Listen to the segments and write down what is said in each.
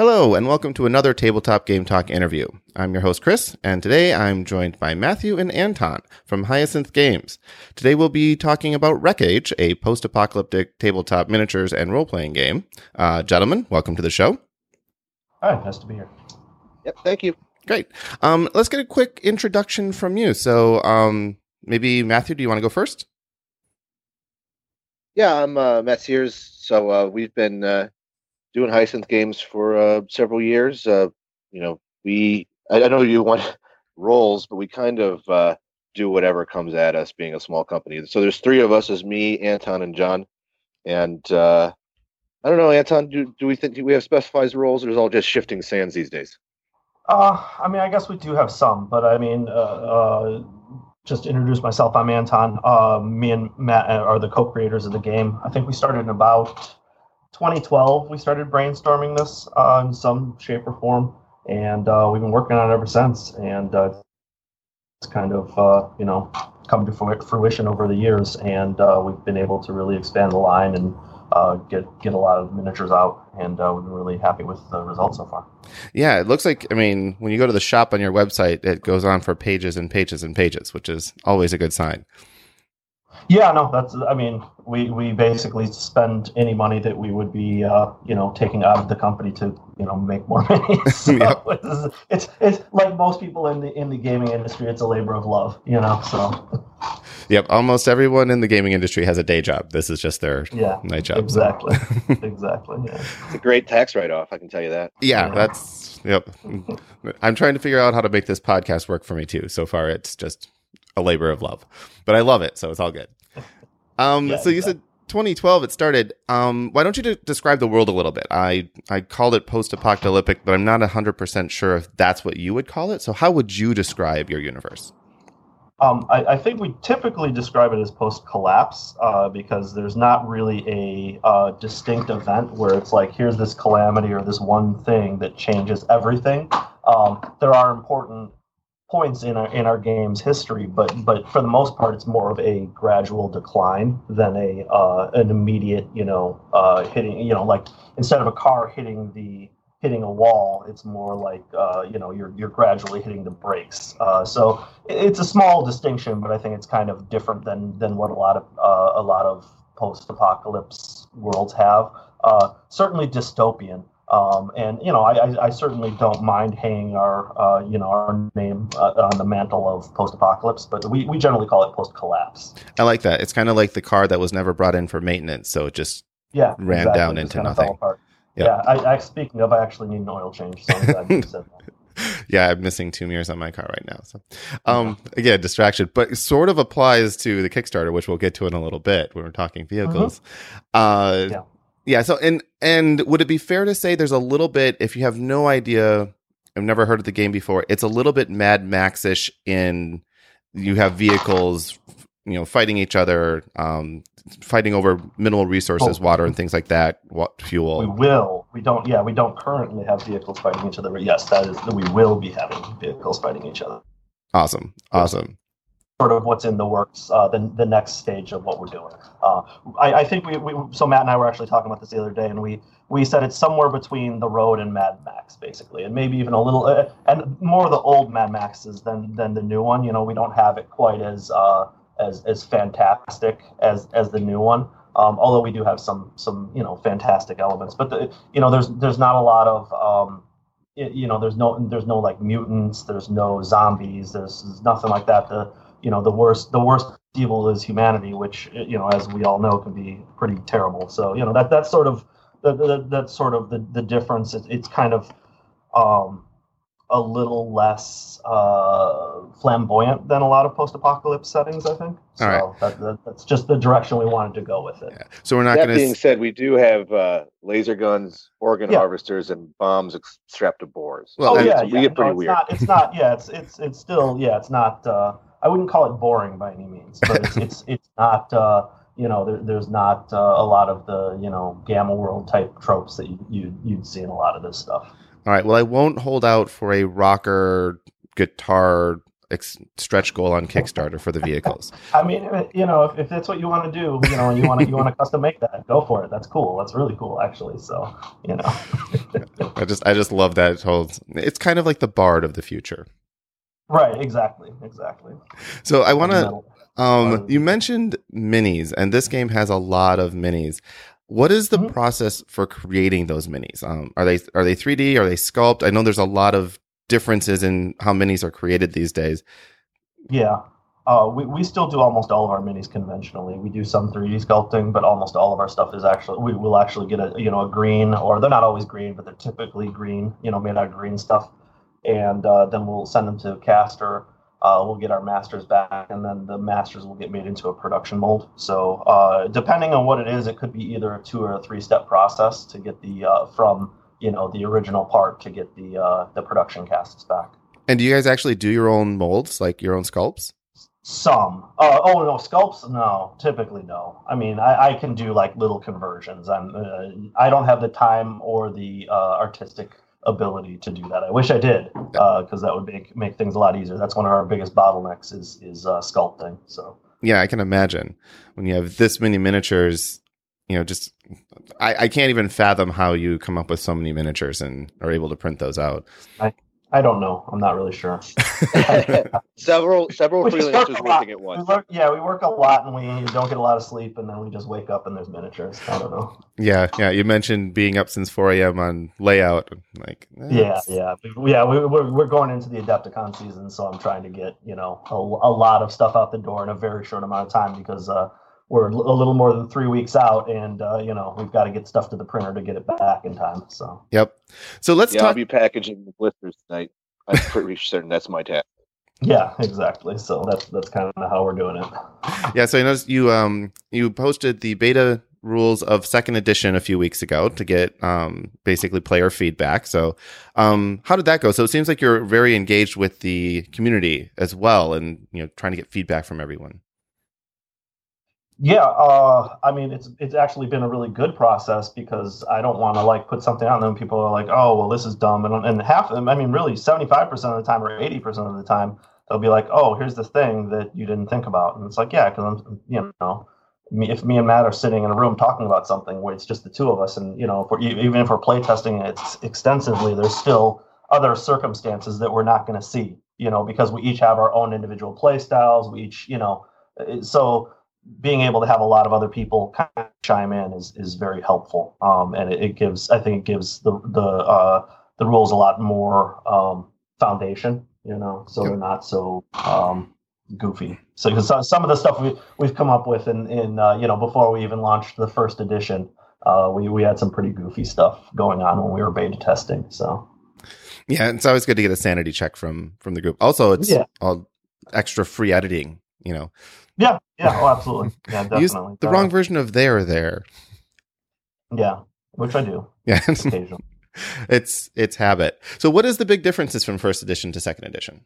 Hello, and welcome to another Tabletop Game Talk interview. I'm your host, Chris, and today I'm joined by Matthew and Anton from Hyacinth Games. Today we'll be talking about Wreckage, a post-apocalyptic tabletop miniatures and role-playing game. Gentlemen, welcome to the show. Hi, nice to be here. Yep, thank you. Great. Let's get a quick introduction from you. So maybe, Matthew, do you want to go first? Yeah, I'm Matt Sears. So we've been doing Hyacinth Games for several years. I know you want roles, but we kind of do whatever comes at us, being a small company. So there's three of us: is me, Anton, and John. And I don't know, Anton, do we have specified roles, or is it all just shifting sands these days? I guess we do have some, but just to introduce myself, I'm Anton. Me and Matt are the co-creators of the game. I think we started in about 2012. We started brainstorming this in some shape or form, and we've been working on it ever since. And it's kind of come to fruition over the years, and we've been able to really expand the line and get a lot of miniatures out, and we've been really happy with the results so far. Yeah, it looks like, when you go to the shop on your website, it goes on for pages and pages and pages, which is always a good sign. Yeah, no, we basically spend any money that we would be, taking out of the company to, make more money. So Yep. it's like most people in the gaming industry, it's a labor of love, so. Yep, almost everyone in the gaming industry has a day job. This is just their night job. Exactly. Exactly. Yeah. It's a great tax write-off, I can tell you that. Yeah, yep. I'm trying to figure out how to make this podcast work for me too. So far, it's just a labor of love, but I love it, so it's all good. So you said 2012 it started. Why don't you describe the world a little bit? I called it post-apocalyptic, but I'm not 100% sure if that's what you would call it. So how would you describe your universe? I think we typically describe it as post-collapse because there's not really a distinct event where it's like, here's this calamity or this one thing that changes everything. There are important points in our game's history, but for the most part, it's more of a gradual decline than an immediate, hitting. Like instead of a car hitting a wall, it's more like you're gradually hitting the brakes. So it's a small distinction, but I think it's kind of different than what a lot of post-apocalypse worlds have. Certainly dystopian. I certainly don't mind hanging our name on the mantle of post-apocalypse, but we generally call it post-collapse. I like that. It's kind of like the car that was never brought in for maintenance, so it just ran down into nothing. Yep. Yeah, speaking of, I actually need an oil change. So I'm glad you said that. Yeah, I'm missing 2 mirrors on my car right now. So, again, distraction, but it sort of applies to the Kickstarter, which we'll get to in a little bit when we're talking vehicles. Yeah. So, and would it be fair to say there's a little bit, if you have no idea, I've never heard of the game before, it's a little bit Mad Max-ish in you have vehicles, fighting each other, fighting over minimal resources, water and things like that, fuel. We don't currently have vehicles fighting each other. But yes, we will be having vehicles fighting each other. Awesome. Sort of what's in the works, the next stage of what we're doing. I think so Matt and I were actually talking about this the other day, and we said it's somewhere between the road and Mad Max, basically, and maybe even a little, and more of the old Mad Maxes than the new one. We don't have it quite as fantastic as the new one. Although we do have some fantastic elements, but there's not a lot of there's no like mutants, there's no zombies, there's nothing like that. The worst evil is humanity, which as we all know can be pretty terrible. So that's sort of the difference. It's kind of a little less flamboyant than a lot of post-apocalypse settings, I think. So all right. That's just the direction we wanted to go with it. Yeah. So we're not going to. That being said, we do have laser guns, organ harvesters, and bombs strapped to boars. Well, we get pretty weird. It's not. Yeah, it's still. Yeah, it's not. I wouldn't call it boring by any means, but it's not. There's not a lot of the Gamma World type tropes that you'd see in a lot of this stuff. All right. Well, I won't hold out for a rocker guitar stretch goal on Kickstarter for the vehicles. I mean, if that's what you want to do, and you want to custom make that, go for it. That's cool. That's really cool, actually. So, I just love that whole. It's kind of like the Bard of the future. Right. Exactly. So I want to. You mentioned minis, and this game has a lot of minis. What is the process for creating those minis? Are they 3D? Are they sculpt? I know there's a lot of differences in how minis are created these days. Yeah. We still do almost all of our minis conventionally. We do some 3D sculpting, but almost all of our stuff is we will actually get a green, or they're not always green, but they're typically green, made out of green stuff. And then we'll send them to Caster. We'll get our masters back, and then the masters will get made into a production mold. So depending on what it is, it could be either a 2 or a 3-step process to get the from the original part to get the production casts back. And do you guys actually do your own molds, like your own sculpts? Some. No, sculpts? No, typically no. I mean, I can do like little conversions. I don't have the time or the artistic ability to do that. I wish I did, because that would make things a lot easier. That's one of our biggest bottlenecks is sculpting. So yeah, I can imagine when you have this many miniatures. Just I can't even fathom how you come up with so many miniatures and are able to print those out. I don't know. I'm not really sure. Several freelancers working at once. We work a lot, and we don't get a lot of sleep, and then we just wake up and there's miniatures. I don't know. Yeah. You mentioned being up since 4 a.m. on layout. Yeah. We're going into the Adepticon season, so I'm trying to get a lot of stuff out the door in a very short amount of time because we're a little more than 3 weeks out, and we've got to get stuff to the printer to get it back in time. So yep. So let's talk. I'll be packaging the blisters tonight. I'm pretty certain that's my task. Yeah, exactly. So that's kind of how we're doing it. Yeah. So I noticed you posted the beta rules of 2nd edition a few weeks ago to get basically player feedback. So how did that go? So it seems like you're very engaged with the community as well, and trying to get feedback from everyone. Yeah, I mean, it's actually been a really good process because I don't want to put something out and then people are like, oh, well, this is dumb. And half of them, I mean, really 75% of the time or 80% of the time, they'll be like, oh, here's the thing that you didn't think about. And it's like, yeah, because if me and Matt are sitting in a room talking about something where it's just the two of us, and, even if we're playtesting it extensively, there's still other circumstances that we're not going to see, because we each have our own individual play styles. We each, so being able to have a lot of other people kind of chime in is very helpful, and it gives the rules a lot more foundation, so they're not so goofy. So because some of the stuff we've come up with in before we even launched the 1st edition, we had some pretty goofy stuff going on when we were beta testing. So yeah, it's always good to get a sanity check from the group. Also, it's all extra free editing, Yeah, absolutely. Yeah, definitely. Use the wrong version of there. Yeah, which I do. Yeah. Occasionally. It's habit. So what is the big differences from 1st edition to 2nd edition?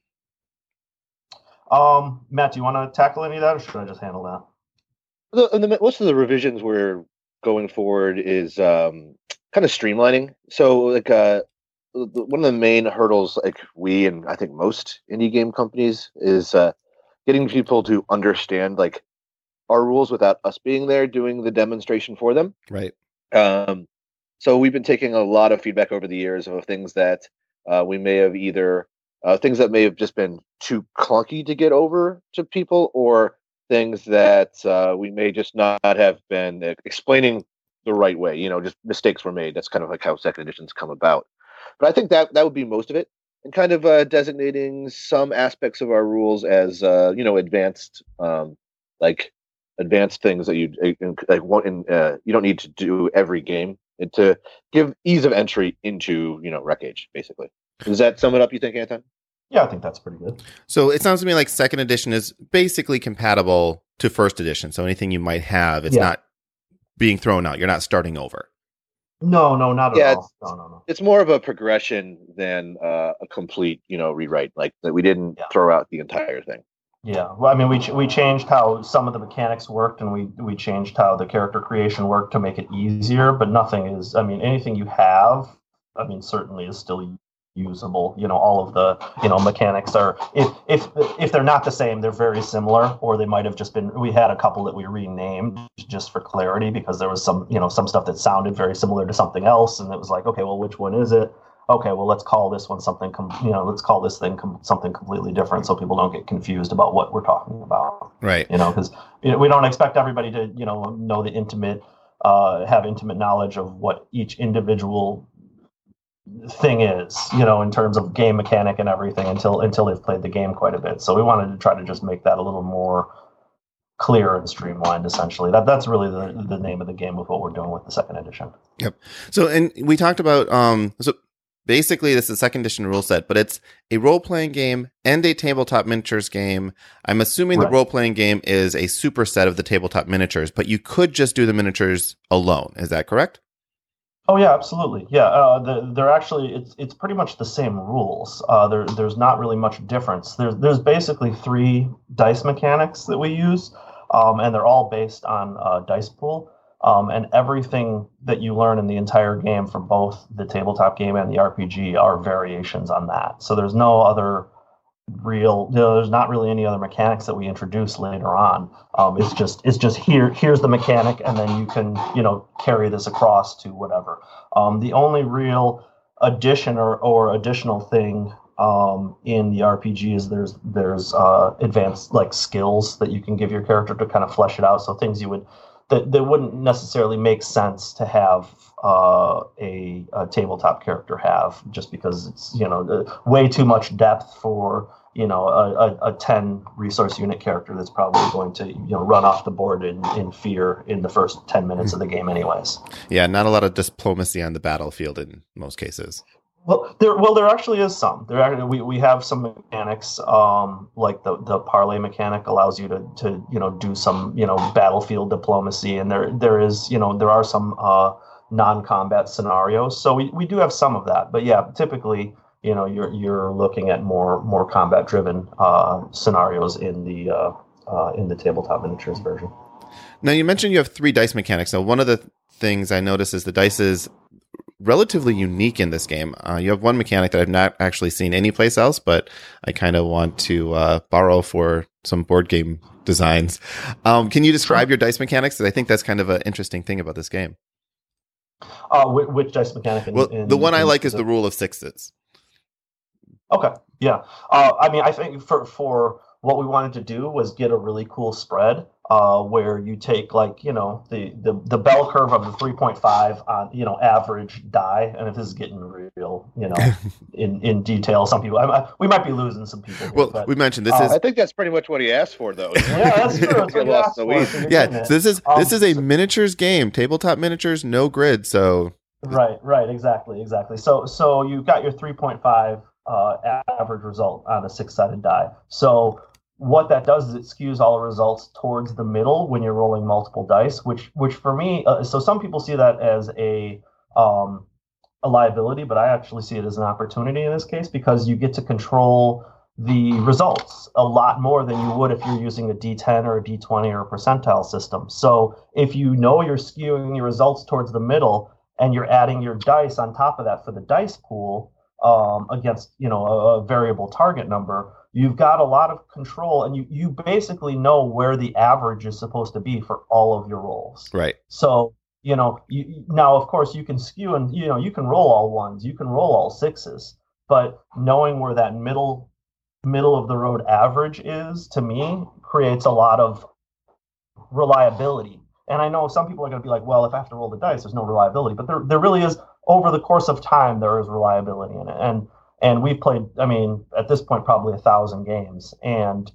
Matt, do you want to tackle any of that, or should I just handle that? Most of the revisions we're going forward is kind of streamlining. So one of the main hurdles we and I think most indie game companies is getting people to understand our rules without us being there doing the demonstration for them. Right. So we've been taking a lot of feedback over the years of things that we may have either things that may have just been too clunky to get over to people, or things that we may just not have been explaining the right way. Just mistakes were made. That's kind of how 2nd editions come about. But I think that would be most of it. And kind of designating some aspects of our rules as advanced, advanced things that you don't need to do every game, and to give ease of entry into Wreckage, basically. Does that sum it up, you think, Anton? Yeah, I think that's pretty good. So it sounds to me like 2nd edition is basically compatible to 1st edition. So anything you might have, it's not being thrown out. You're not starting over. No, not at all. No. It's more of a progression than a complete, rewrite. That we didn't throw out the entire thing. Yeah, well, I mean, we changed how some of the mechanics worked, and we changed how the character creation worked to make it easier. But nothing is. I mean, anything you have, certainly is still usable. All of the mechanics are, if they're not the same, they're very similar, or they might have just been. We had a couple that we renamed just for clarity because there was some stuff that sounded very similar to something else, and it was like, okay, well, which one is it? Okay, well, let's call this one something. Let's call this thing something completely different, so people don't get confused about what we're talking about. Right. Because we don't expect everybody to know the intimate, have intimate knowledge of what each individual thing is, in terms of game mechanic and everything until they've played the game quite a bit. So we wanted to try to just make that a little more clear and streamlined. Essentially, that's really the name of the game with what we're doing with the second edition. Yep. So, and we talked about so basically this is a second edition rule set, but it's a role playing game and a tabletop miniatures game. I'm assuming the role playing game is a superset of the tabletop miniatures, but you could just do the miniatures alone. Is that correct? Oh yeah, absolutely. Yeah, they're actually it's pretty much the same rules. There's not really much difference. There's basically 3 dice mechanics that we use, and they're all based on dice pool. And everything that you learn in the entire game for both the tabletop game and the RPG are variations on that. So there's no other there's not really any other mechanics that we introduce later on. It's just here's the mechanic, and then you can carry this across to whatever. The only real addition or additional thing in the RPG is there's advanced skills that you can give your character to kind of flesh it out. So things that wouldn't necessarily make sense to have a tabletop character have, just because it's way too much depth for a 10 resource unit character that's probably going to run off the board in fear in the first 10 minutes of the game anyways. Yeah, not a lot of diplomacy on the battlefield in most cases. Well, there actually is some. We have some mechanics, like the parlay mechanic allows you to do some battlefield diplomacy, and there are some non-combat scenarios. So we do have some of that, but yeah, typically you're looking at more combat driven scenarios in the tabletop miniatures version. Now you mentioned you have 3 dice mechanics. Now one of the things I noticed is the dice is relatively unique in this game. You have one mechanic that I've not actually seen anyplace else, but I kind of want to borrow for some board game designs. Can you describe your dice mechanics? Because I think that's kind of an interesting thing about this game. Which dice mechanic? The one I like is the rule of 6s. Okay, yeah. I think for what we wanted to do was get a really cool spread, where you take the bell curve of the 3.5 on average die, and if this is getting real in detail, some people we might be losing some people here, well, we mentioned this is I think that's pretty much what he asked for, though. Yeah, that's true. That's what he asked for. Yeah, so this is a miniatures game, tabletop miniatures, no grid. So right, exactly. So you've got your 3.5 average result on a 6-sided die. So what that does is it skews all the results towards the middle when you're rolling multiple dice, which for me, so some people see that as a liability, but I actually see it as an opportunity in this case, because you get to control the results a lot more than you would if you're using a D10 or a D20 or a percentile system. So if you're skewing your results towards the middle and you're adding your dice on top of that for the dice pool, against a variable target number, you've got a lot of control, and you basically know where the average is supposed to be for all of your rolls. Right. So now of course you can skew, and you can roll all 1s, you can roll all 6s, but knowing where that middle of the road average is, to me, creates a lot of reliability. And I know some people are going to be like, well, if I have to roll the dice, there's no reliability, but there really is. Over the course of time, there is reliability in it, and we've played, at this point, probably 1,000 games, and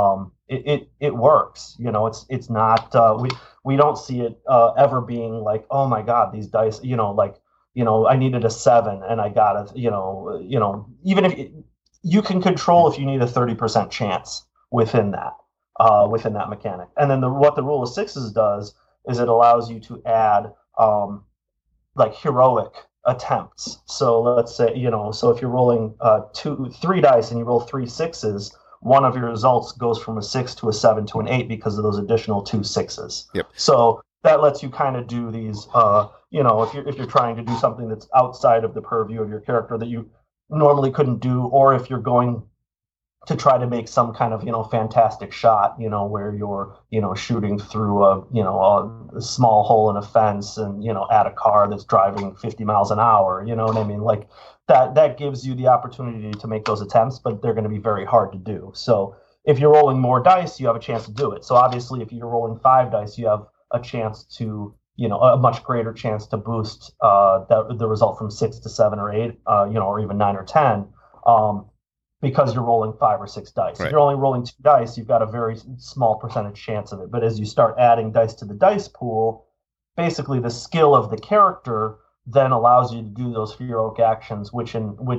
it works. It's not we don't see it ever being like, oh my God, these dice, I needed a 7 and I got even if you can control if you need a 30% chance within that mechanic, and then what the rule of 6s does is it allows you to add heroic attempts. So let's say, so if you're rolling 3 dice and you roll 3 6s, one of your results goes from a 6 to a 7 to an 8 because of those additional 2 6s. Yep. So that lets you kind of do these, if you're trying to do something that's outside of the purview of your character that you normally couldn't do, or if you're going to try to make some kind of, fantastic shot, where you're, shooting through a small hole in a fence and, at a car that's driving 50 miles an hour, you know what I mean? Like that gives you the opportunity to make those attempts, but they're going to be very hard to do. So if you're rolling more dice, you have a chance to do it. So obviously if you're rolling 5 dice, you have a chance to, a much greater chance to boost the result from 6 to 7 or 8, or even 9 or 10. Because you're rolling 5 or 6 dice. Right. If you're only rolling 2 dice, you've got a very small percentage chance of it. But as you start adding dice to the dice pool, basically the skill of the character then allows you to do those heroic actions, which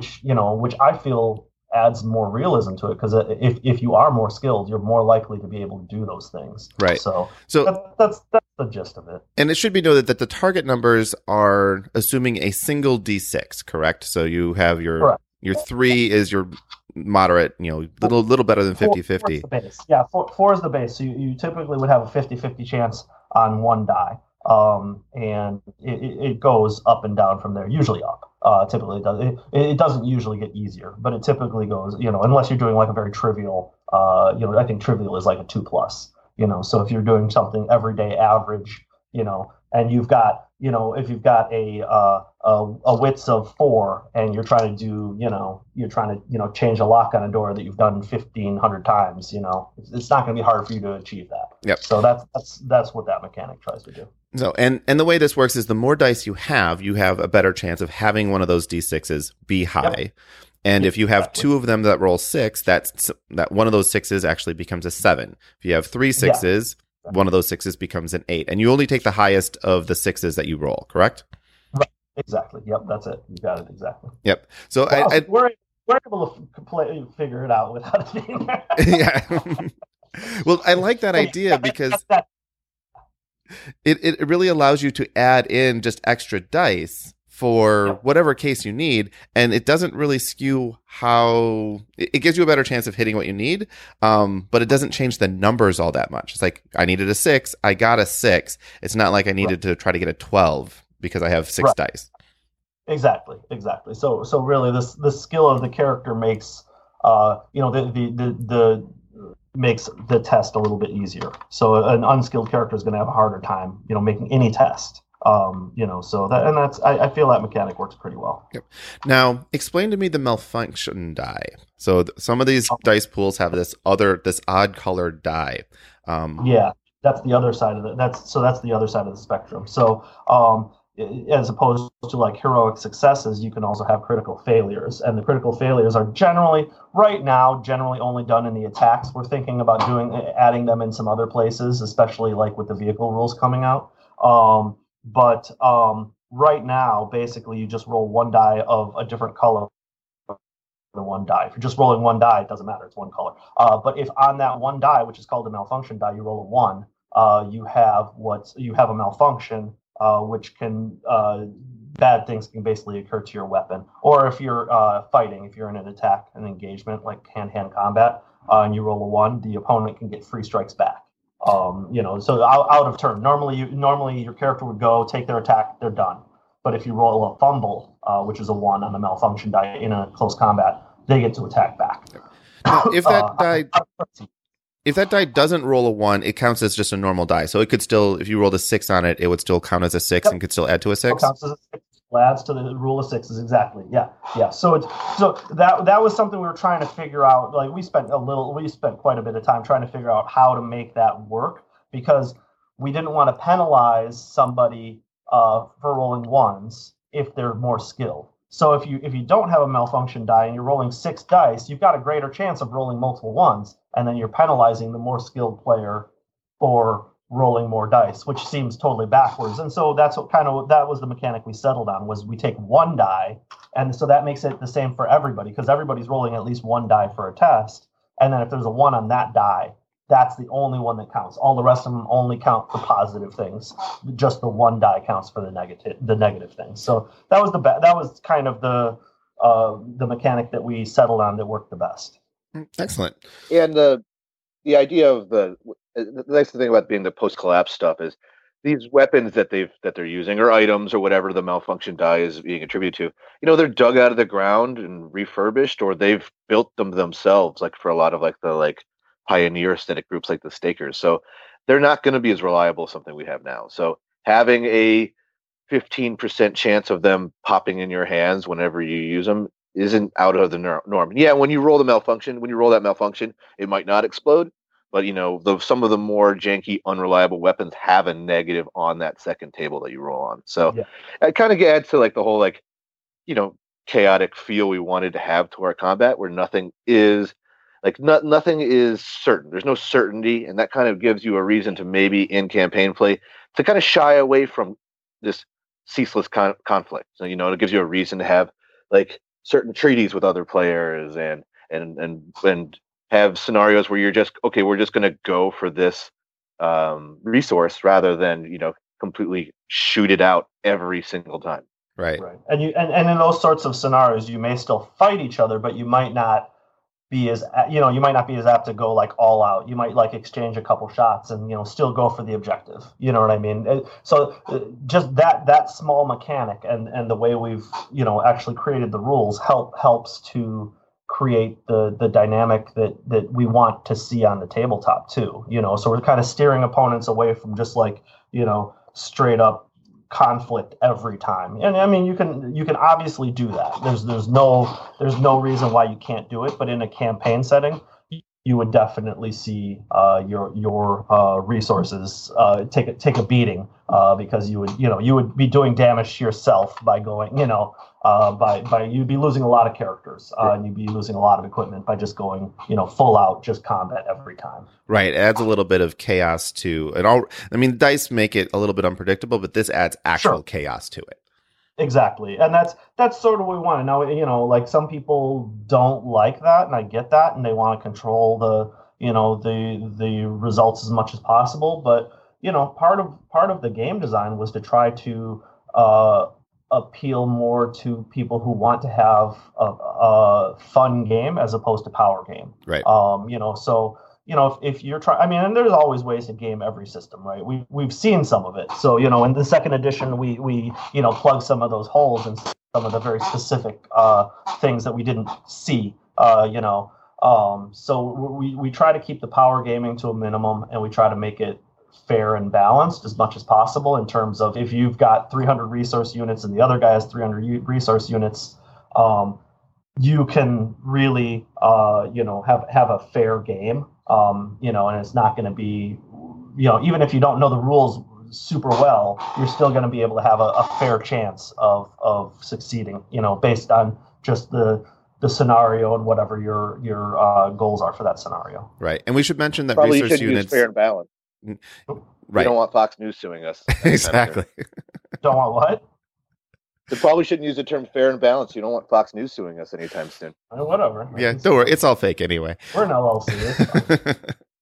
I feel adds more realism to it, because if you are more skilled, you're more likely to be able to do those things. Right. So that's the gist of it. And it should be noted that the target numbers are assuming a single D6, correct? So you have your 3 is your moderate, little better than 50-50. 4 is the base. Yeah, 4 is the base. So you typically would have a 50-50 chance on one die. And it goes up and down from there, usually up. Typically it does. It doesn't usually get easier, but it typically goes, unless you're doing like a very trivial, I think trivial is like a 2+, so if you're doing something everyday average, and you've got, if you've got a wits of 4 and you're trying to change a lock on a door that you've done 1,500 times, it's not going to be hard for you to achieve that. Yep. So that's what that mechanic tries to do. So, and the way this works is the more dice you have a better chance of having one of those D6s be high. Yep. And if you have 2 of them that roll 6, that one of those 6s actually becomes a 7. If you have 3 6s, one of those 6s becomes an 8. And you only take the highest of the 6s that you roll, correct? Right. Exactly. Yep. That's it. You got it. Exactly. Yep. So we're able to figure it out without it being there. Yeah. Well, I like that idea because it really allows you to add in just extra dice for whatever case you need, and it doesn't really skew how it gives you a better chance of hitting what you need, but it doesn't change the numbers all that much. It's like I needed a 6, I got a 6. It's not like I needed to try to get a 12 because I have 6 dice. Exactly. So really, the skill of the character makes makes the test a little bit easier. So an unskilled character is going to have a harder time, making any test. So I feel that mechanic works pretty well. Yep. Now, explain to me the malfunction die. So some of these dice pools have this odd colored die. That's the other side of it. That's the other side of the spectrum. So, as opposed to like heroic successes, you can also have critical failures, and the critical failures are generally only done in the attacks. We're thinking about adding them in some other places, especially like with the vehicle rules coming out. But right now, basically, you just roll 1 die of a different color than 1 die. If you're just rolling 1 die, it doesn't matter; it's 1 color. But if on that 1 die, which is called a malfunction die, you roll a 1, you have a malfunction. Which can bad things can basically occur to your weapon, or if you're fighting, if you're in an engagement like hand-to-hand combat, and you roll a 1, the opponent can get free strikes back. So out of turn. Normally your character would go take their attack, they're done. But if you roll a fumble, which is a 1 on the malfunction die in a close combat, they get to attack back. Now, if that die doesn't roll a 1, it counts as just a normal die. So it could still, if you rolled a 6 on it, it would still count as a 6 and could still add to a 6. It counts as a 6. Adds to the rule of 6s, exactly. Yeah. So that was something we were trying to figure out. Like we spent quite a bit of time trying to figure out how to make that work, because we didn't want to penalize somebody for rolling 1s if they're more skilled. So if you don't have a malfunction die and you're rolling 6 dice, you've got a greater chance of rolling multiple 1s, and then you're penalizing the more skilled player for rolling more dice, which seems totally backwards. And so that was the mechanic we settled on, was we take 1 die, and so that makes it the same for everybody, because everybody's rolling at least 1 die for a test, and then if there's a 1 on that die, that's the only one that counts. All the rest of them only count for positive things. Just the 1 die counts for the negative things. So that was kind of the mechanic that we settled on that worked the best. Excellent. And the idea of the nice thing about being the post-collapse stuff is these weapons that they're using, or items, or whatever the malfunction die is being attributed to, they're dug out of the ground and refurbished, or they've built them themselves, like for a lot of like the pioneer aesthetic groups like the Stakers. So they're not going to be as reliable as something we have now. So having a 15% chance of them popping in your hands whenever you use them isn't out of the norm. Yeah, when you roll that malfunction, it might not explode. But some of the more janky, unreliable weapons have a negative on that second table that you roll on. So it kind of adds to like the whole chaotic feel we wanted to have to our combat, where nothing is nothing is certain. There's no certainty, and that kind of gives you a reason to maybe in campaign play to kind of shy away from this ceaseless conflict. So it gives you a reason to have like certain treaties with other players and have scenarios where you're just, okay, we're just going to go for this resource rather than, completely shoot it out every single time. Right. And in those sorts of scenarios, you may still fight each other, but you might not be as, you might not be as apt to go like all out. You might like exchange a couple shots and, still go for the objective. You know what I mean? So just that small mechanic and the way we've, actually created the rules helps to create the dynamic that we want to see on the tabletop too, so we're kind of steering opponents away from just like, straight up conflict every time. And I mean, you can obviously do that. There's no reason why you can't do it, but in a campaign setting, you would definitely see your resources take a beating because you would be doing damage to yourself by going, by you'd be losing a lot of characters and you'd be losing a lot of equipment by just going, full out just combat every time. Right. It adds a little bit of chaos to it. Dice make it a little bit unpredictable, but this adds actual chaos to it. Exactly. And that's sort of what we want. Now, like some people don't like that, and I get that, and they want to control the results as much as possible. But, part of the game design was to try to appeal more to people who want to have a fun game as opposed to power game. Right. So if you're trying, and there's always ways to game every system, right? We've seen some of it. So, in the second edition, we plug some of those holes and some of the very specific things that we didn't see, So we try to keep the power gaming to a minimum, and we try to make it fair and balanced as much as possible in terms of if you've got 300 resource units and the other guy has 300 resource units, you can really, have a fair game. And it's not going to be, even if you don't know the rules super well, you're still going to be able to have a fair chance of succeeding, based on just the scenario and whatever your goals are for that scenario. Right. And we should mention that probably resource should units use fair and balanced. Right. We don't want Fox News suing us. Exactly. Don't want what? They probably shouldn't use the term fair and balanced. You don't want Fox News suing us anytime soon. Whatever. Yeah, don't worry. It's all fake anyway. We're an LLC.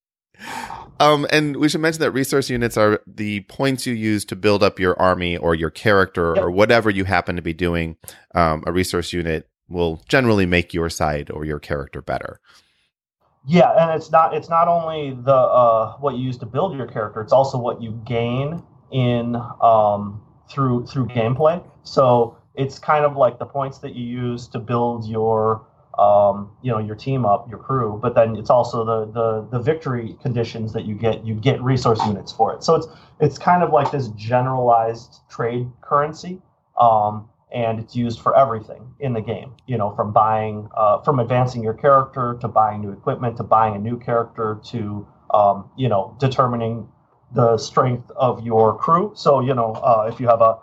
And we should mention that resource units are the points you use to build up your army or your character or whatever you happen to be doing. A resource unit will generally make your side or your character better. Yeah, and it's not only the what you use to build your character, it's also what you gain in through gameplay. So it's kind of like the points that you use to build your your team up, your crew, but then it's also the victory conditions that you get resource units for it. So it's kind of like this generalized trade currency. And it's used for everything in the game, from buying, from advancing your character to buying new equipment, to buying a new character, to, determining the strength of your crew. So, if you have a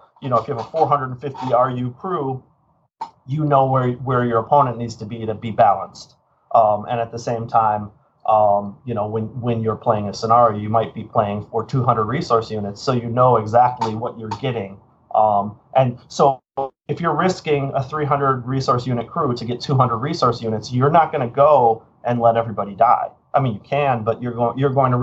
450 RU crew, where your opponent needs to be balanced. And at the same time, when you're playing a scenario, you might be playing for 200 resource units. So exactly what you're getting. And so if you're risking a 300 resource unit crew to get 200 resource units, you're not going to go and let everybody die. I mean, you can, but you're going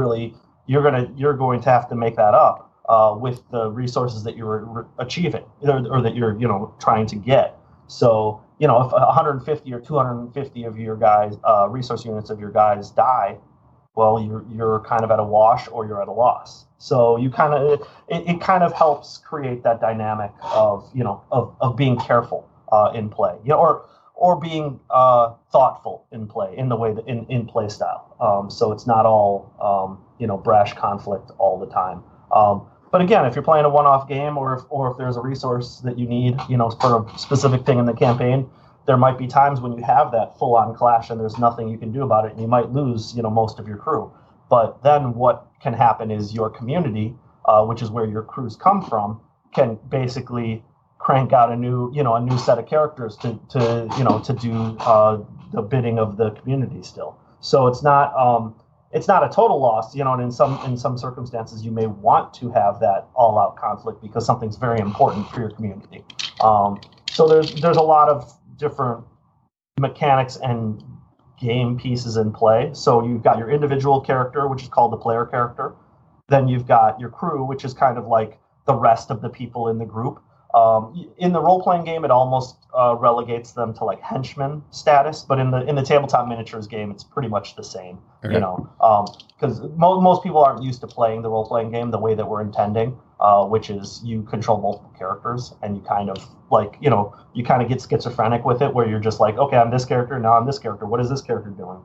to have to make that up with the resources that you're achieving or that you're trying to get. So, if 150 or 250 of your guys, resource units of your guys die, well, you're kind of at a wash or you're at a loss. So you kind of it kind of helps create that dynamic of of being careful in play, or being thoughtful in play in the way that in play style. So it's not all brash conflict all the time. But again, if you're playing a one-off game, or if there's a resource that you need, for a specific thing in the campaign, there might be times when you have that full-on clash and there's nothing you can do about it, and you might lose, most of your crew. But then what can happen is your community, which is where your crews come from, can basically crank out a new set of characters to do the bidding of the community still. So it's not a total loss, and in some circumstances you may want to have that all-out conflict because something's very important for your community. So there's a lot of different mechanics and game pieces in play. So you've got your individual character, which is called the player character. Then you've got your crew, which is kind of like the rest of the people in the group. In the role-playing game, it almost relegates them to like henchman status, but in the tabletop miniatures game, it's pretty much the same. Okay. Because most people aren't used to playing the role-playing game the way that we're intending, which is you control multiple characters and you kind of get schizophrenic with it, where you're just like, okay, I'm this character, now I'm this character. What is this character doing?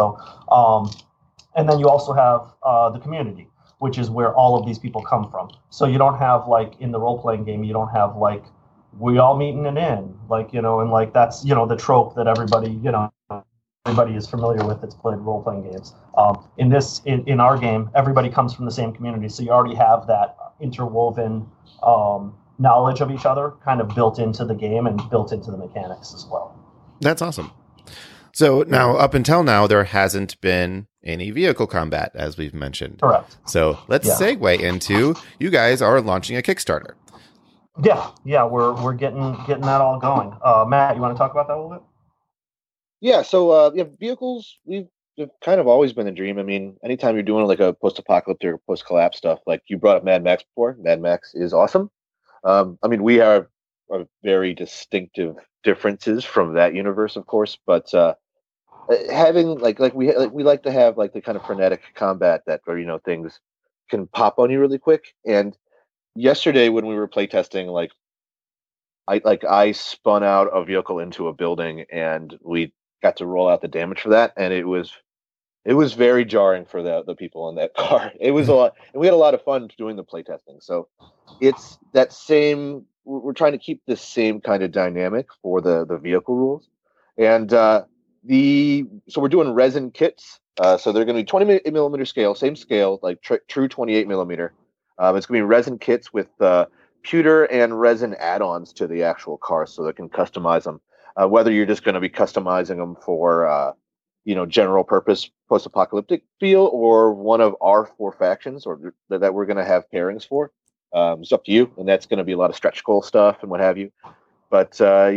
And then you also have the community, which is where all of these people come from. So you don't have, like, in the role-playing game, you don't have, like, we all meet in an inn, and, like, that's, the trope that everybody is familiar with that's played role-playing games. In our game, everybody comes from the same community, so you already have that interwoven knowledge of each other kind of built into the game and built into the mechanics as well. That's awesome. So now, up until now, there hasn't been any vehicle combat, as we've mentioned. Correct. So let's segue into, you guys are launching a Kickstarter. Yeah, we're getting that all going. Matt, you want to talk about that a little bit? Yeah. So vehicles, we've kind of always been a dream. I mean, anytime you're doing like a post-apocalyptic or post-collapse stuff, like you brought up Mad Max before. Mad Max is awesome. I mean, we have very distinctive differences from that universe, of course, but having we like to have like the kind of frenetic combat that where things can pop on you really quick. And yesterday when we were playtesting, I spun out a vehicle into a building and we got to roll out the damage for that, and it was very jarring for the people in that car. It was a lot, and we had a lot of fun doing the playtesting. So it's that same. We're trying to keep the same kind of dynamic for the vehicle rules, and so we're doing resin kits. So they're going to be 20 millimeter scale, same scale, like true 28 millimeter. It's going to be resin kits with pewter and resin add-ons to the actual car, so they can customize them. Whether you're just going to be customizing them for general purpose post-apocalyptic feel, or one of our 4 factions, or that we're going to have pairings for. It's up to you, and that's going to be a lot of stretch goal stuff and what have you. But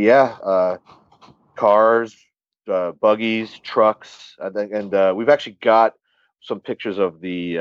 cars, buggies, trucks, and we've actually got some pictures of the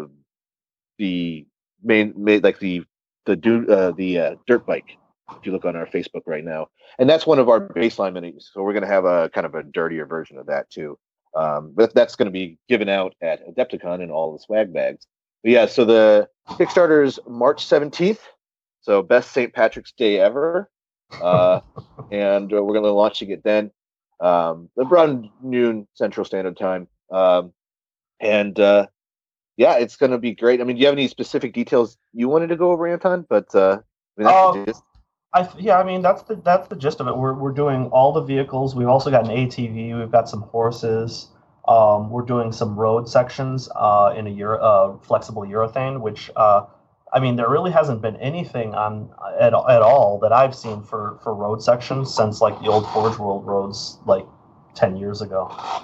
dirt bike. If you look on our Facebook right now, and that's one of our baseline minis. So we're going to have a kind of a dirtier version of that too. But that's going to be given out at Adepticon in all the swag bags. But yeah, so the Kickstarter is March 17th. So best St. Patrick's Day ever. And we're going to be launching it then, around noon Central Standard Time. It's going to be great. I mean, do you have any specific details you wanted to go over, Anton? But that's the gist of it. We're doing all the vehicles. We've also got an ATV. We've got some horses. We're doing some road sections in a flexible urethane, which there really hasn't been anything on at all that I've seen for road sections since like the old Forge World roads, like 10 years ago.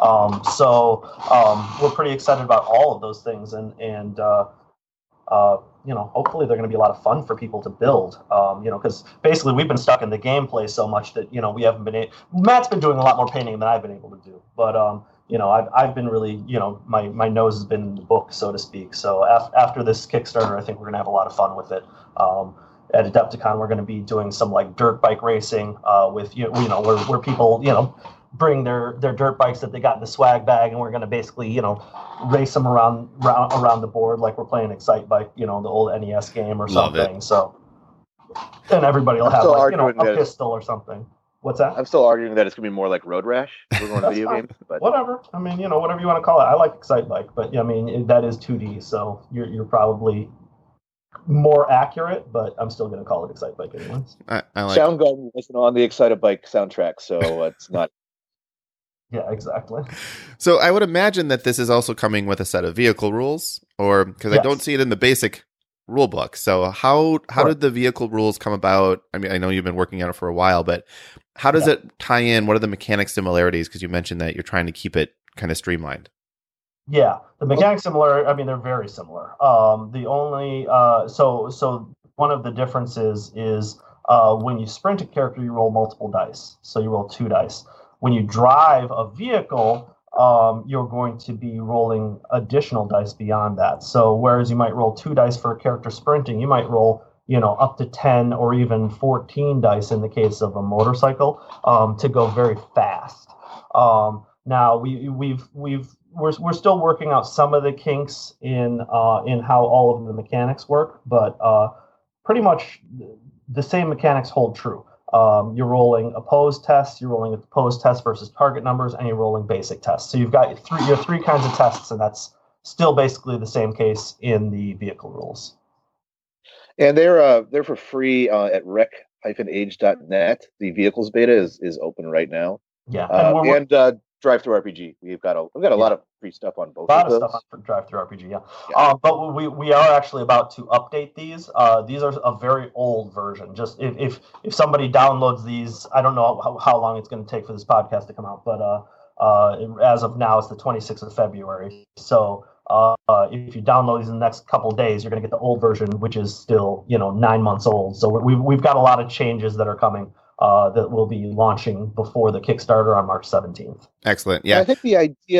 We're pretty excited about all of those things, and hopefully they're going to be a lot of fun for people to build, because basically we've been stuck in the gameplay so much that, we haven't been Matt's been doing a lot more painting than I've been able to do, but I've been really, my nose has been in the book, so to speak. So after this Kickstarter, I think we're going to have a lot of fun with it. At Adepticon, we're going to be doing some like dirt bike racing with, where people, bring their dirt bikes that they got in the swag bag, and we're going to basically, race them around the board like we're playing Excite Bike, the old NES game or something. So, and everybody will have a pistol or something. What's that? I'm still arguing that it's going to be more like Road Rash. We're going to video games, but whatever. I mean, whatever you want to call it. I like Excite Bike, but I mean that is 2D, so you're probably more accurate, but I'm still going to call it Excite Bike anyways. I like Soundgarden wasn't on the Excite Bike soundtrack, so it's not. Yeah, exactly. So I would imagine that this is also coming with a set of vehicle rules, or because I don't see it in the basic rule book. So how did the vehicle rules come about? I mean, I know you've been working on it for a while, but how does it tie in? What are the mechanic similarities? Because you mentioned that you're trying to keep it kind of streamlined. Yeah, the mechanics similar. I mean, they're very similar. The only so one of the differences is when you sprint a character, you roll multiple dice. So you roll 2 dice. When you drive a vehicle, you're going to be rolling additional dice beyond that. So whereas you might roll 2 dice for a character sprinting, you might roll up to 10 or even 14 dice in the case of a motorcycle to go very fast. Now we're still working out some of the kinks in how all of the mechanics work, but pretty much the same mechanics hold true. You're rolling opposed tests, you're rolling opposed tests versus target numbers, and you're rolling basic tests. So you've got three kinds of tests, and that's still basically the same case in the vehicle rules. And they're for free at rec-age.net. The vehicles beta is open right now. Yeah, and Drive-Thru RPG. We've got a lot of free stuff on both of those. A lot of stuff on Drive-Thru RPG, yeah. But we are actually about to update these. These are a very old version. Just if somebody downloads these, I don't know how long it's going to take for this podcast to come out, but as of now, it's the 26th of February. So if you download these in the next couple of days, you're going to get the old version, which is still 9 months old. So we've got a lot of changes that are coming. That will be launching before the Kickstarter on March 17th. Excellent. Yeah, I think the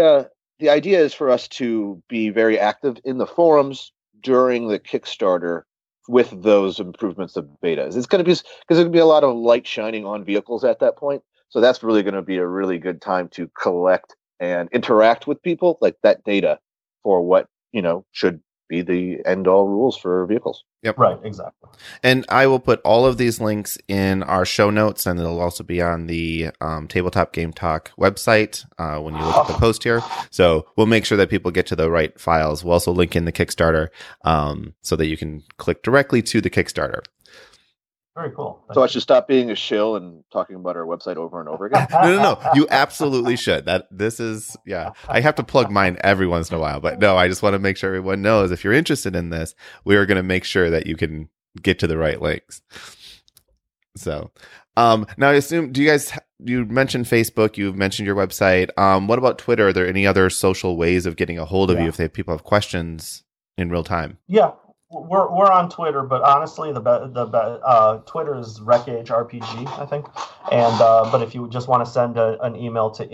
idea is for us to be very active in the forums during the Kickstarter with those improvements of betas. It's going to be because there's going to be a lot of light shining on vehicles at that point. So that's really going to be a really good time to collect and interact with people, like that data for what should be the end-all rules for vehicles. Yep. Right, exactly. And I will put all of these links in our show notes, and it'll also be on the Tabletop Game Talk website when you look at the post here. So we'll make sure that people get to the right files. We'll also link in the Kickstarter so that you can click directly to the Kickstarter. Very cool. So I should stop being a shill and talking about our website over and over again? No. You absolutely should. I have to plug mine every once in a while, but no, I just want to make sure everyone knows if you're interested in this, we are going to make sure that you can get to the right links. So, now I assume, you mentioned Facebook, you've mentioned your website. What about Twitter? Are there any other social ways of getting a hold of you if people have questions in real time? Yeah. We're on Twitter, but honestly, the Twitter is RecAge RPG, I think. And but if you just want to send an email to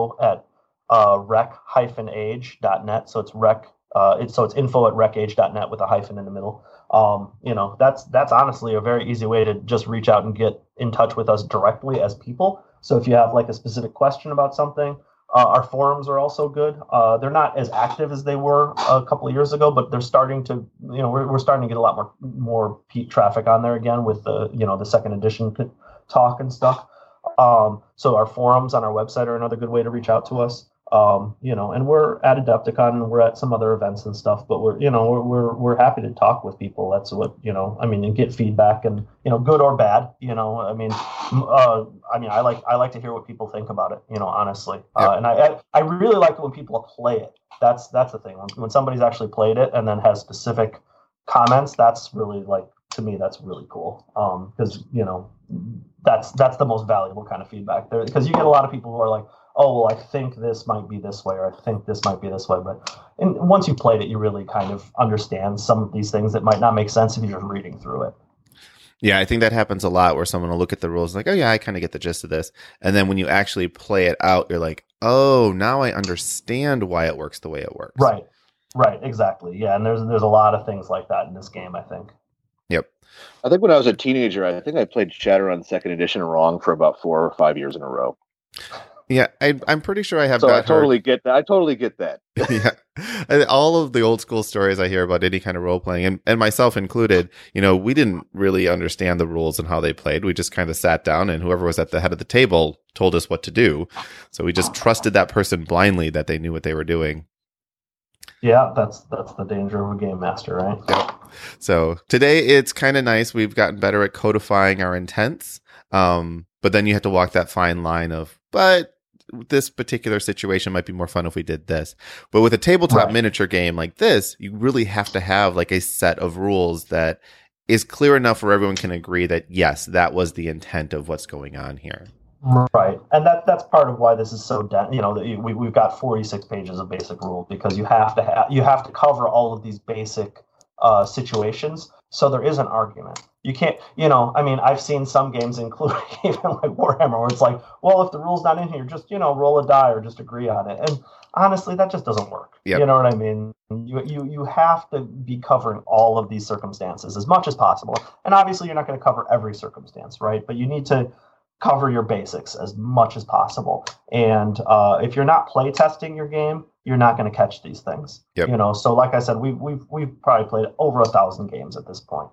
info@rec-age.net, so it's it's info@recage.net with a hyphen in the middle. That's honestly a very easy way to just reach out and get in touch with us directly as people. So if you have like a specific question about something. Our forums are also good. They're not as active as they were a couple of years ago, but they're starting to, we're starting to get a lot more peak traffic on there again with the second edition talk and stuff. So our forums on our website are another good way to reach out to us. And we're at Adepticon and we're at some other events and stuff, but we're happy to talk with people. That's what, and get feedback and, good or bad, I like to hear what people think about it, honestly. Yep. And I really like it when people play it. That's the thing. When somebody's actually played it and then has specific comments, that's really to me, that's really cool. Because, that's the most valuable kind of feedback there, because you get a lot of people who are like, oh, well, I think this might be this way, or I think this might be this way. But once you played it, you really kind of understand some of these things that might not make sense if you're just reading through it. Yeah, I think that happens a lot where someone will look at the rules like, oh, yeah, I kind of get the gist of this. And then when you actually play it out, you're like, oh, now I understand why it works the way it works. Right, exactly. Yeah, and there's a lot of things like that in this game, I think. Yep. I think when I was a teenager, I think I played Shadowrun 2nd Edition wrong for about 4 or 5 years in a row. Yeah, I'm pretty sure I have. So not I totally heard. get that. I totally get that. Yeah, and all of the old school stories I hear about any kind of role playing, and myself included, we didn't really understand the rules and how they played. We just kind of sat down, and whoever was at the head of the table told us what to do. So we just trusted that person blindly that they knew what they were doing. Yeah, that's the danger of a game master, right? Yep. So today it's kind of nice. We've gotten better at codifying our intents, but then you have to walk that fine line of, but this particular situation might be more fun if we did this. But with a tabletop miniature game like this, you really have to have like a set of rules that is clear enough where everyone can agree that, yes, that was the intent of what's going on here. Right, and that's part of why this is so dense. We've got 46 pages of basic rules because you have to cover all of these basic situations. So there is an argument. You can't, I've seen some games, including even like Warhammer, where it's like, well, if the rule's not in here, just roll a die or just agree on it. And honestly, that just doesn't work. Yep. You know what I mean? You have to be covering all of these circumstances as much as possible. And obviously, you're not going to cover every circumstance, right? But you need to cover your basics as much as possible. And if you're not play testing your game, you're not going to catch these things. Yep. So like I said, we've probably played over 1,000 games at this point.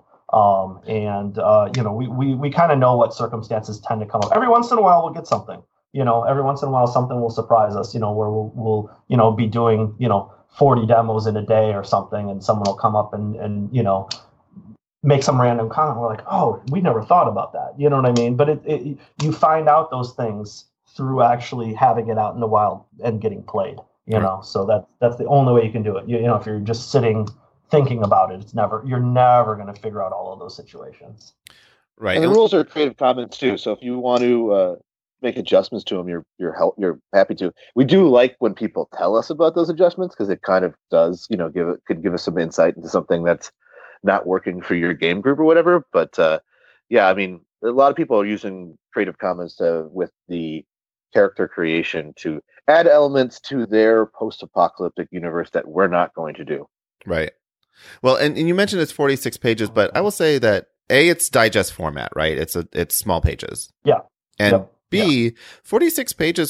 We kind of know what circumstances tend to come up. Every once in a while, we'll get something. Every once in a while, something will surprise us. Where we'll be doing 40 demos in a day or something, and someone will come up and make some random comment. We're like, oh, we never thought about that. You know what I mean? But you find out those things through actually having it out in the wild and getting played. So that's the only way you can do it. If you're just sitting thinking about it, you're never going to figure out all of those situations. Right. And the rules are Creative Commons too. So if you want to make adjustments to them, you're happy to. We do like when people tell us about those adjustments because it kind of does, could give us some insight into something that's not working for your game group or whatever. But a lot of people are using Creative Commons with the character creation to add elements to their post-apocalyptic universe that we're not going to do. Right. Well, and you mentioned it's 46 pages, but I will say that it's digest format, right? It's small pages. Yeah. And B, 46 pages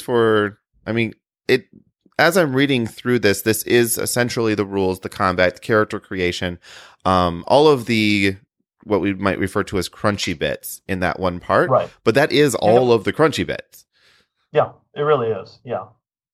as I'm reading through this is essentially the rules, the combat, the character creation, all of the what we might refer to as crunchy bits in that one part. Right. But that is all of the crunchy bits. Yeah, it really is. Yeah.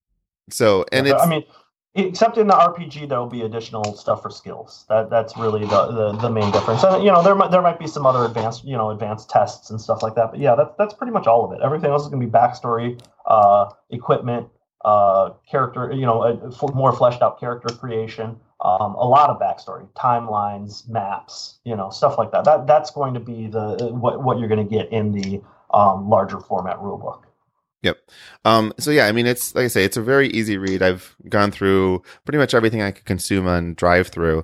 So, and except in the RPG, there will be additional stuff for skills. That's really the main difference. And there might be some other advanced tests and stuff like that. But yeah, that's pretty much all of it. Everything else is going to be backstory, equipment, character. More fleshed out character creation. A lot of backstory, timelines, maps. Stuff like that. That's going to be what you're going to get in the larger format rulebook. Yep. So yeah, it's like I say, it's a very easy read. I've gone through pretty much everything I could consume on drive through.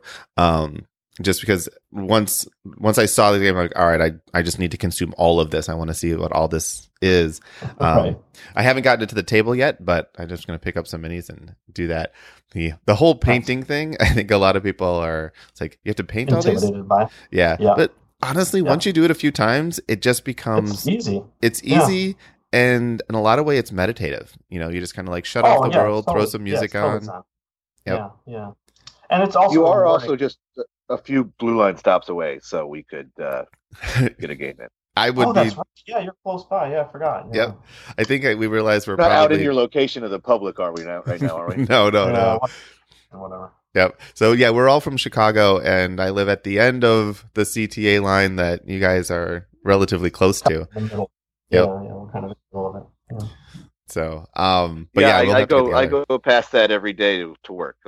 Just because once I saw the game, I'm like, all right, I just need to consume all of this. I want to see what all this is. Right. I haven't gotten it to the table yet, but I'm just going to pick up some minis and do that. The whole painting thing, I think a lot of people are, it's like, you have to paint all these? By. Yeah. But honestly, once you do it a few times, it just becomes easy. It's easy. Yeah. And in a lot of way, it's meditative. You just kind of like shut off the world, throw some music on. Yep. Yeah. And it's also also just a few blue line stops away, so we could get a game in. I would be. That's right. Yeah, you're close by. Yeah, I forgot. Yeah. Yep. I think we realized we're not probably out in your location of the public, are we now? Right now, are we? No. Whatever. Yep. So yeah, we're all from Chicago, and I live at the end of the CTA line that you guys are relatively close to. In the middle. Yep. Yeah, we're kind of in the middle of it. Yeah. So, but yeah, I go past that every day to work.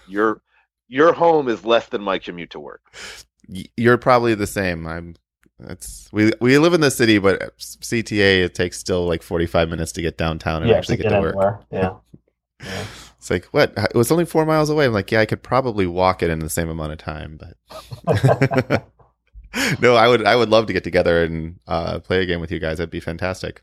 Your home is less than my commute to work. You're probably the same. We live in the city, but CTA it takes still like 45 minutes to get downtown and actually get to work. Yeah. It's like, what? It was only 4 miles away. I'm like, yeah, I could probably walk it in the same amount of time, but no, I would love to get together and play a game with you guys. That'd be fantastic.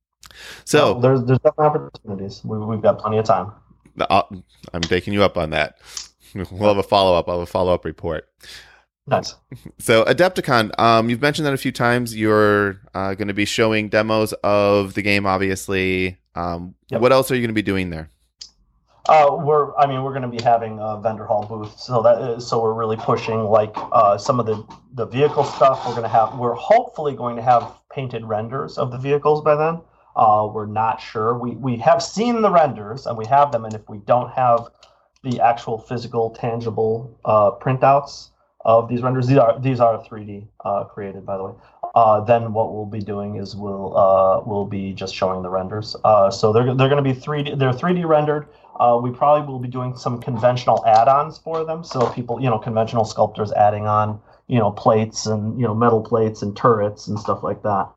So there's definitely opportunities. We've got plenty of time. I'm taking you up on that. We'll have a follow-up. I'll have a follow-up report. Nice. So Adepticon, you've mentioned that a few times. You're going to be showing demos of the game, obviously. What else are you going to be doing there? We're going to be having a vendor hall booth, so we're really pushing like some of the vehicle stuff. We're hopefully going to have painted renders of the vehicles by then. We're not sure. We have seen the renders and we have them, and if we don't have the actual physical, tangible printouts of these renders, these are 3D created, by the way. Then what we'll be doing is we'll be just showing the renders. So they're going to be 3D. They're 3D rendered. We probably will be doing some conventional add-ons for them. So people, conventional sculptors adding on, plates and metal plates and turrets and stuff like that.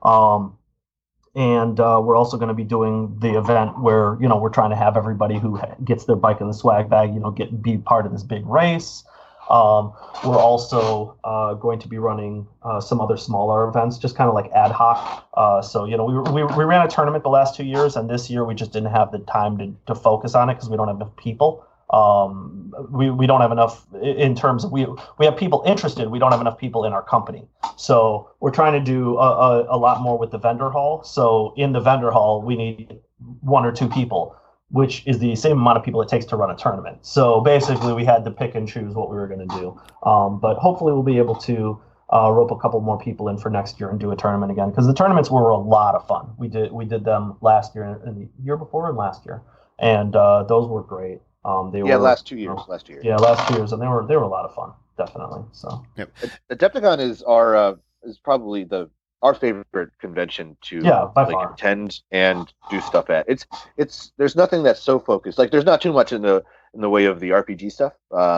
And we're also going to be doing the event where we're trying to have everybody who gets their bike in the swag bag, be part of this big race. We're also going to be running some other smaller events, just kind of like ad hoc. So we ran a tournament the last 2 years, and this year we just didn't have the time to focus on it because we don't have enough people. We don't have enough in terms of we have people interested. We don't have enough people in our company. So we're trying to do a lot more with the vendor hall. So in the vendor hall, we need 1 or 2 people, which is the same amount of people it takes to run a tournament. So basically, we had to pick and choose what we were going to do. But hopefully, we'll be able to rope a couple more people in for next year and do a tournament again, because the tournaments were a lot of fun. We did them last year and the year before and last year, and those were great. Last 2 years. Last year. Yeah, last 2 years, and they were a lot of fun, definitely. So. Yep. Adepticon is probably our favorite convention to attend and do stuff at. It's there's nothing that's so focused. Like there's not too much in the way of the RPG stuff.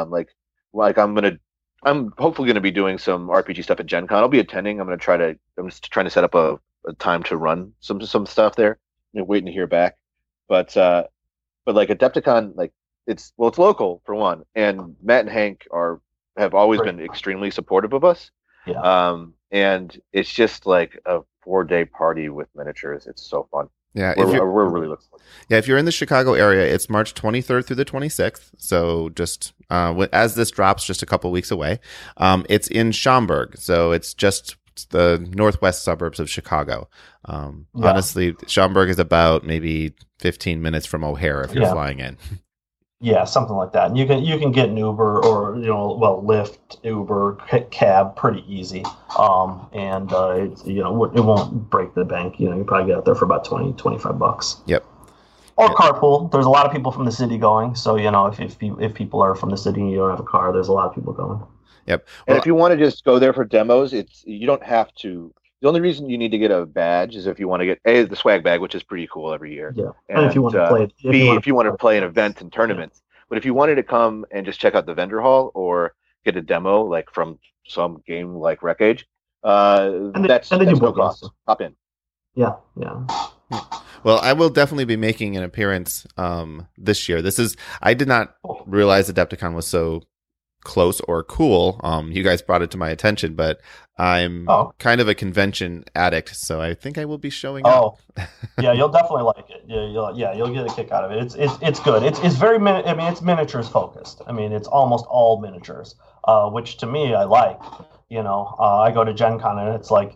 I'm hopefully gonna be doing some RPG stuff at Gen Con. I'll be attending. I'm just trying to set up a time to run some stuff there. Waiting to hear back. But like Adepticon, like it's local for one, and Matt and Hank have always been extremely supportive of us. Yeah. And it's just like a 4-day party with miniatures. It's so fun. Yeah, we're really looking forward. Yeah, if you're in the Chicago area, it's March 23rd through the 26th. So just as this drops, just a couple weeks away. It's in Schaumburg, so it's just the northwest suburbs of Chicago. Honestly, Schaumburg is about maybe 15 minutes from O'Hare if you're flying in. Yeah, something like that. And you can get an Uber or Lyft, Uber, cab pretty easy. And it won't break the bank. You probably get out there for about $20-25. Yep. Or carpool. There's a lot of people from the city going. So if people are from the city and you don't have a car, there's a lot of people going. Yep. And if you want to just go there for demos, you don't have to. The only reason you need to get a badge is if you want to get the swag bag, which is pretty cool every year. Yeah, and if you want to play, if you want to play an event and tournaments. Yeah. But if you wanted to come and just check out the vendor hall or get a demo like from some game like Wreckage, that's no cost. Hop in. Yeah. Well, I will definitely be making an appearance this year. I did not realize Adepticon was so close or cool. You guys brought it to my attention, but I'm kind of a convention addict, so I think I will be showing up. Yeah, you'll definitely like it. You'll get a kick out of it. It's good. It's very it's miniatures focused. It's almost all miniatures, which to me I like. I go to Gen Con and it's like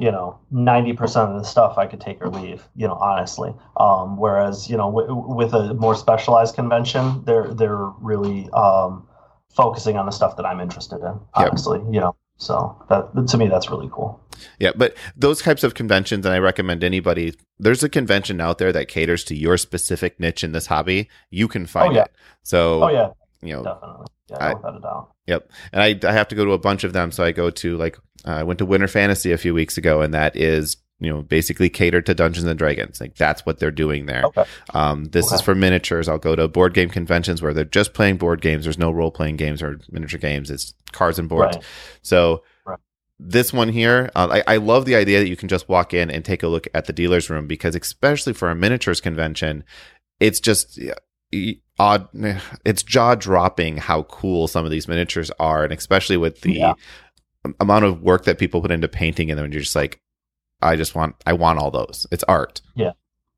90% of the stuff I could take or leave, honestly. Whereas with a more specialized convention, they're really focusing on the stuff that I'm interested in, honestly. So that to me, that's really cool. Yeah, but those types of conventions, and I recommend anybody, there's a convention out there that caters to your specific niche in this hobby. You can find it. So, definitely. Yeah, without a doubt. Yep. And I have to go to a bunch of them. So I go to I went to Winter Fantasy a few weeks ago, and that is, basically catered to Dungeons and Dragons. Like that's what they're doing there. Okay. This is for miniatures. I'll go to board game conventions where they're just playing board games. There's no role playing games or miniature games. It's cards and boards. Right. So this one here, I love the idea that you can just walk in and take a look at the dealer's room, because especially for a miniatures convention, it's just odd. It's jaw dropping how cool some of these miniatures are. And especially with the amount of work that people put into painting in them, and you're just like, I want all those. It's art. Yeah.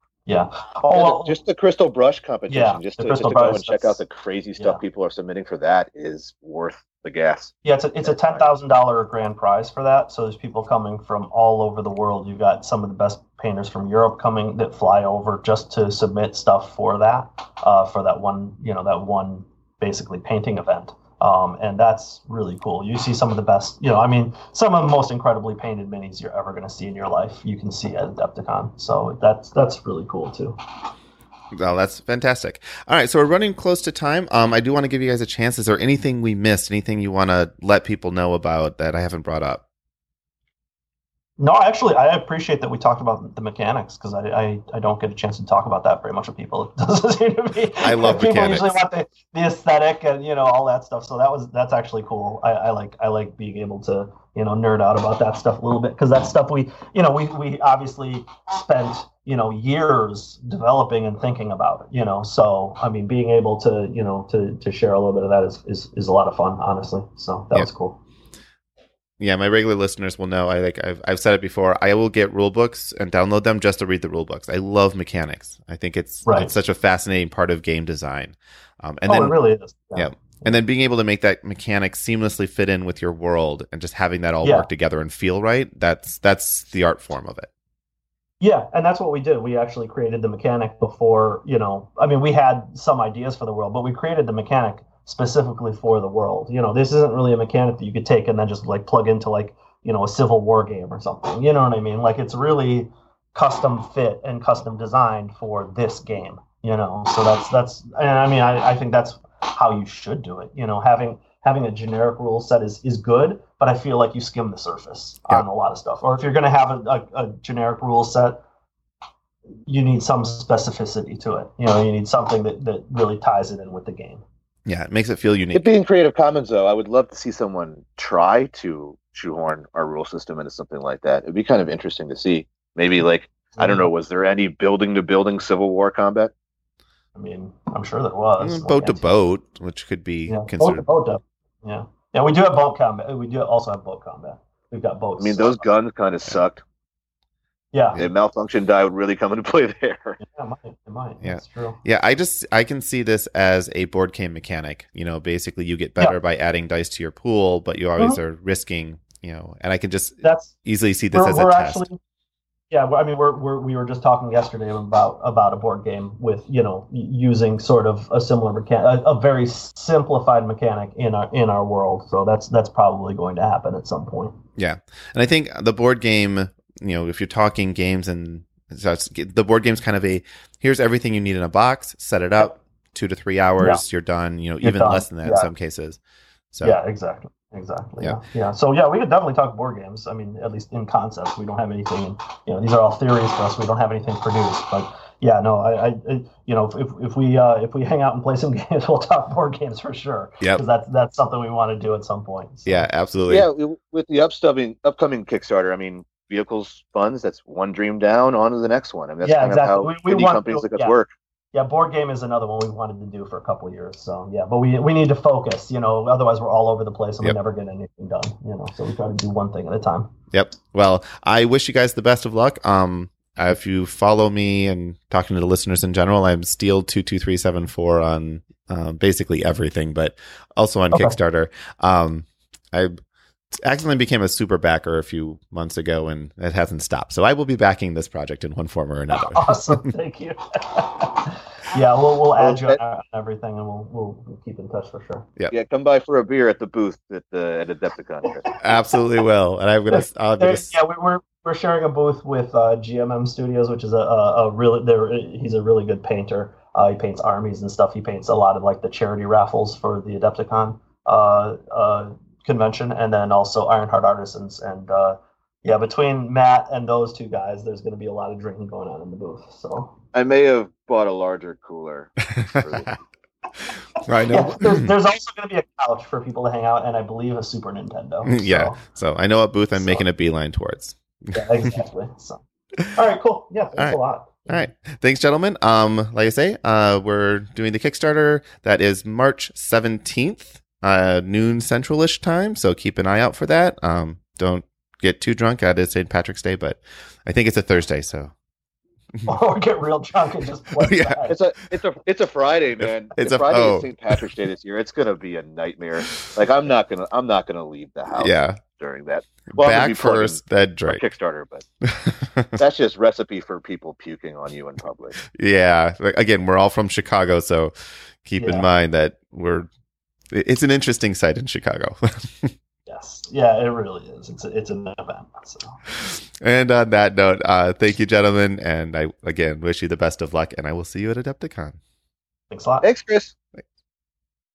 Just the crystal brush competition. Yeah, just to go and check out the crazy stuff people are submitting for that is worth the gas. Yeah, it's a $10,000 grand prize for that. So there's people coming from all over the world. You've got some of the painters from Europe that fly over just to submit stuff for that one basically painting event. And that's really cool. You see some of the best, some of the most incredibly painted minis you're ever going to see in your life. You can see at Adepticon. So that's really cool too. Well, that's fantastic. All right. So we're running close to time. I do want to give you guys a chance. Is there anything we missed? Anything you want to let people know about that I haven't brought up? No, actually, I appreciate that we talked about the mechanics, because I don't get a chance to talk about that very much with people. It doesn't seem to be. I love people mechanics. Usually want the aesthetic and all that stuff. So that's actually cool. I like being able to nerd out about that stuff a little bit, because that stuff we obviously spent years developing and thinking about it. So I mean, being able to share a little bit of that is a lot of fun, honestly. So that was cool. Yeah, my regular listeners will know. I've said it before. I will get rule books and download them just to read the rule books. I love mechanics. I think it's such a fascinating part of game design. Then, it really is. Yeah. And then being able to make that mechanic seamlessly fit in with your world and just having that all work together and feel right. That's the art form of it. Yeah, and that's what we did. We actually created the mechanic before. We had some ideas for the world, but we created the mechanic specifically for the world. This isn't really a mechanic that you could take and then just plug into a Civil War game or something. You know what I mean? It's really custom fit and custom designed for this game. So that's and I think that's how you should do it. Having a generic rule set is good, but I feel like you skim the surface on a lot of stuff. Or if you're going to have a generic rule set, you need some specificity to it. You need something that really ties it in with the game. Yeah, it makes it feel unique. It being Creative Commons, though, I would love to see someone try to shoehorn our rule system into something like that. It'd be kind of interesting to see. Maybe I don't know, was there any building-to-building Civil War combat? I'm sure there was. Boat to boat, which could be considered. Boat to boat. Yeah. Yeah, we do have boat combat. We do also have boat combat. We've got boats. Those guns kind of sucked. Yeah. A malfunction die would really come into play there. Yeah, it might. Yeah. That's true. Yeah, I can see this as a board game mechanic. Basically you get better by adding dice to your pool, but you always are risking, and I can just easily see this as a test. We were just talking yesterday about a board game with, using sort of a similar mechanic, a very simplified mechanic in our world. So that's probably going to happen at some point. Yeah. And I think the board game, if you're talking games, and the board game's kind of here's everything you need in a box, set it up, 2 to 3 hours, you're done, even less than that in some cases. So yeah, exactly. Yeah. So we could definitely talk board games. At least in concept, we don't have anything, these are all theories for us. We don't have anything produced, but yeah, no, if we hang out and play some games, we'll talk board games for sure. Yeah, because that's something we want to do at some point. So. Yeah, absolutely. Yeah, with the upcoming Kickstarter, vehicles funds, that's one dream down, on to the next one. That's kind of how indie companies like us work. Yeah, board game is another one we wanted to do for a couple of years. So yeah, but we need to focus. Otherwise we're all over the place and we never get anything done. So we try to do one thing at a time. Yep. Well, I wish you guys the best of luck. If you follow me and talking to the listeners in general, I'm Steel22374 on basically everything, but also on Kickstarter. I accidentally became a super backer a few months ago, and it hasn't stopped. So I will be backing this project in one form or another. Awesome, thank you. Yeah, we'll add you on everything, and we'll keep in touch for sure. Yeah, come by for a beer at the booth at Adepticon. Absolutely will, and we're sharing a booth with GMM Studios, which is he's a really good painter. He paints armies and stuff. He paints a lot of the charity raffles for the Adepticon convention, and then also Ironheart Artisans. And between Matt and those two guys, there's going to be a lot of drinking going on in the booth. So I may have bought a larger cooler. I know. Yeah, there's also going to be a couch for people to hang out, and I believe a Super Nintendo. Yeah, so I know what booth I'm making a beeline towards. Yeah, exactly. So, all right, cool. Yeah, thanks a lot. All right. Thanks, gentlemen. Like I say, we're doing the Kickstarter. That is March 17th, noon Central-ish time. So keep an eye out for that. Don't get too drunk. It is St. Patrick's Day, but I think it's a Thursday, so. Or get real drunk and just play. Yeah. It's a Friday, man. It's a Friday. St. Patrick's Day this year. It's gonna be a nightmare. I'm not gonna leave the house. Yeah. during that. Well, Back first, then drink. Kickstarter, but that's just recipe for people puking on you in public. Yeah. Again, we're all from Chicago, so keep in mind that it's an interesting site in Chicago. Yes. Yeah, it really is. It's an event. So. And on that note, thank you, gentlemen. And I, again, wish you the best of luck, and I will see you at Adepticon. Thanks a lot. Thanks, Chris.